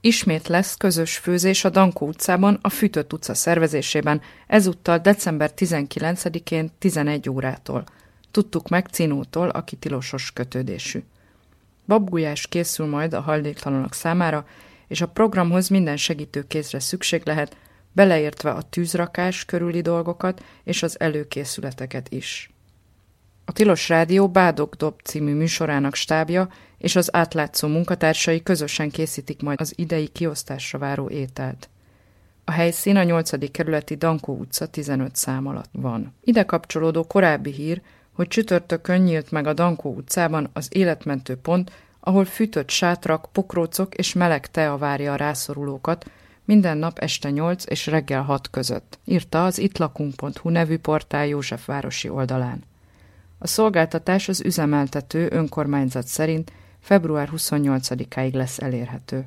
Ismét lesz közös főzés a Dankó utcában, a Fűtött utca szervezésében, ezúttal december 19-én 11 órától. Tudtuk meg Cinótól, aki tilosos kötődésű. Babgulyás készül majd a hajléktalanok számára, és a programhoz minden segítőkézre szükség lehet, beleértve a tűzrakás körüli dolgokat és az előkészületeket is. A Tilos Rádió Bádog Dob című műsorának stábja és az átlátszó munkatársai közösen készítik majd az idei kiosztásra váró ételt. A helyszín a 8. kerületi Dankó utca 15 szám alatt van. Ide kapcsolódó korábbi hír, hogy csütörtökön nyílt meg a Dankó utcában az életmentő pont, ahol fűtött sátrak, pokrócok és meleg tea várja a rászorulókat, minden nap este 8 és reggel 6 között, írta az ittlakunk.hu nevű portál Józsefvárosi oldalán. A szolgáltatás az üzemeltető önkormányzat szerint február 28-áig lesz elérhető.